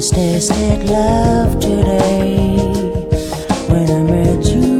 just tasted love today when I met you.